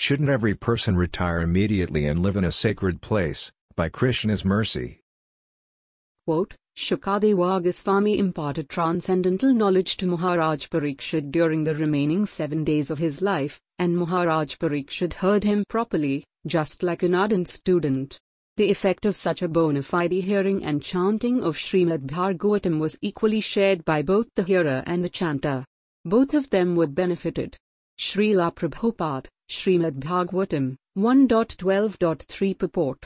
Shouldn't every person retire immediately and live in a sacred place, by Krishna's mercy? Quote, Shukadeva Goswami imparted transcendental knowledge to Maharaj Parikshit during the remaining 7 days of his life, and Maharaj Parikshit heard him properly, just like an ardent student. The effect of such a bona fide hearing and chanting of Srimad Bhagavatam was equally shared by both the hearer and the chanter. Both of them were benefited. Srila Prabhupada, Srimad Bhagavatam, 1.12.3 purport.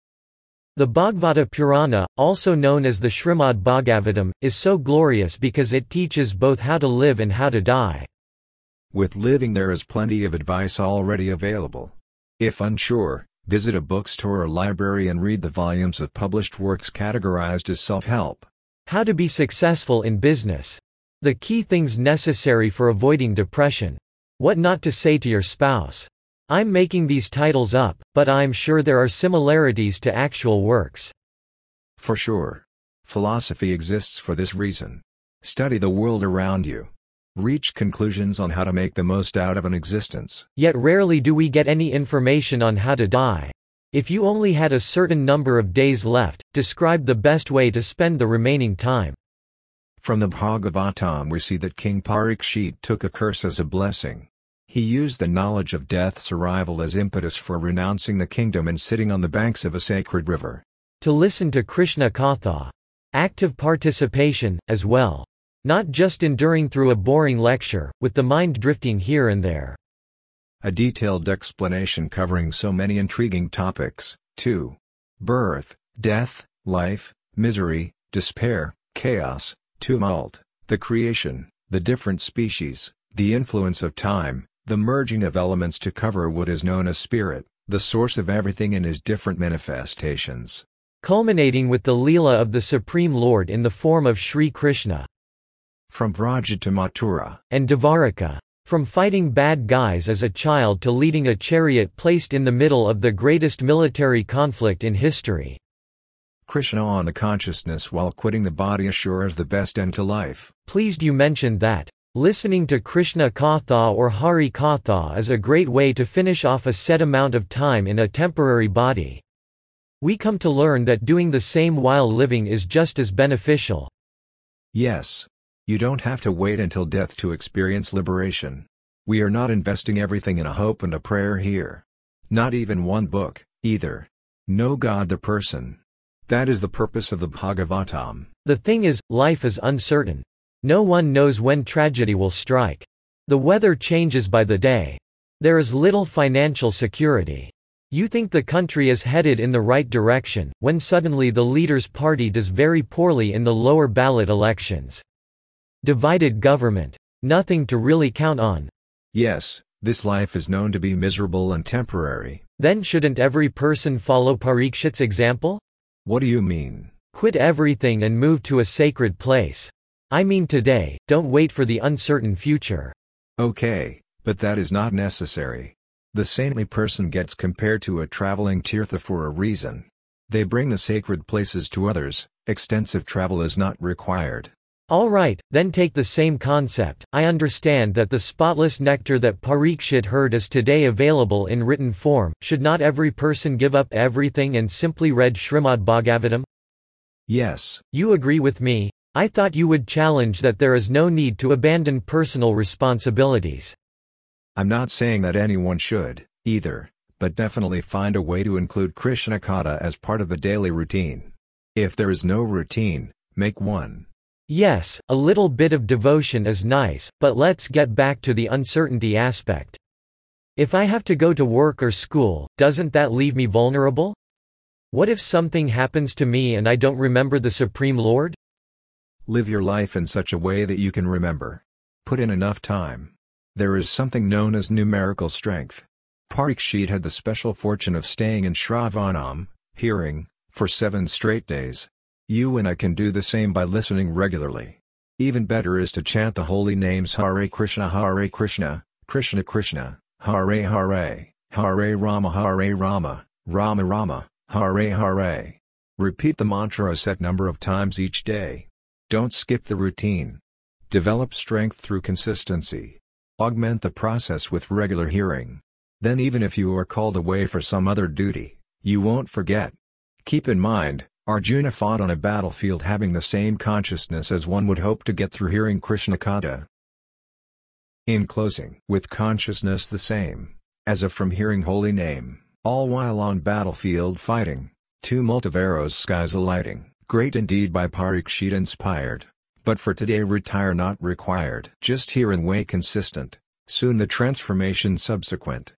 The Bhagavata Purana, also known as the Srimad Bhagavatam, is so glorious because it teaches both how to live and how to die. With living there is plenty of advice already available. If unsure, visit a bookstore or library and read the volumes of published works categorized as self-help. How to be successful in business. The key things necessary for avoiding depression. What not to say to your spouse. I'm making these titles up, but I'm sure there are similarities to actual works. For sure. Philosophy exists for this reason. Study the world around you. Reach conclusions on how to make the most out of an existence. Yet rarely do we get any information on how to die. If you only had a certain number of days left, describe the best way to spend the remaining time. From the Bhagavatam we see that King Parikshit took a curse as a blessing. He used the knowledge of death's arrival as impetus for renouncing the kingdom and sitting on the banks of a sacred river. To listen to Krishna Katha. Active participation, as well. Not just enduring through a boring lecture, with the mind drifting here and there. A detailed explanation covering so many intriguing topics, too. Birth, death, life, misery, despair, chaos, tumult, the creation, the different species, the influence of time, the merging of elements to cover what is known as spirit, the source of everything in his different manifestations. Culminating with the Leela of the Supreme Lord in the form of Sri Krishna. From Vraja to Mathura. And Dvaraka. From fighting bad guys as a child to leading a chariot placed in the middle of the greatest military conflict in history. Krishna on the consciousness while quitting the body assures the best end to life. Pleased you mentioned that. Listening to Krishna Katha or Hari Katha is a great way to finish off a set amount of time in a temporary body. We come to learn that doing the same while living is just as beneficial. Yes. You don't have to wait until death to experience liberation. We are not investing everything in a hope and a prayer here. Not even one book, either. Know God the person. That is the purpose of the Bhagavatam. The thing is, life is uncertain. No one knows when tragedy will strike. The weather changes by the day. There is little financial security. You think the country is headed in the right direction, when suddenly the leader's party does very poorly in the lower ballot elections. Divided government. Nothing to really count on. Yes, this life is known to be miserable and temporary. Then shouldn't every person follow Parikshit's example? What do you mean? Quit everything and move to a sacred place. I mean today, don't wait for the uncertain future. Okay, but that is not necessary. The saintly person gets compared to a traveling tirtha for a reason. They bring the sacred places to others, extensive travel is not required. Alright, then take the same concept. I understand that the spotless nectar that Parikshit heard is today available in written form. Should not every person give up everything and simply read Srimad Bhagavatam? Yes. You agree with me? I thought you would challenge that there is no need to abandon personal responsibilities. I'm not saying that anyone should, either, but definitely find a way to include Krishna Katha as part of the daily routine. If there is no routine, make one. Yes, a little bit of devotion is nice, but let's get back to the uncertainty aspect. If I have to go to work or school, doesn't that leave me vulnerable? What if something happens to me and I don't remember the Supreme Lord? Live your life in such a way that you can remember. Put in enough time. There is something known as numerical strength. Parikshit had the special fortune of staying in Shravanam, hearing, for 7 straight days. You and I can do the same by listening regularly. Even better is to chant the holy names Hare Krishna, Krishna Krishna, Hare Hare, Hare Rama, Rama Rama, Hare Hare. Repeat the mantra a set number of times each day. Don't skip the routine. Develop strength through consistency. Augment the process with regular hearing. Then even if you are called away for some other duty, you won't forget. Keep in mind, Arjuna fought on a battlefield having the same consciousness as one would hope to get through hearing Krishna Katha. In closing, with consciousness the same, as if from hearing holy name, all while on battlefield fighting, tumult of arrows skies alighting, great indeed by Parikshit inspired, but for today retire not required. Just hear and weigh consistent, soon the transformation subsequent.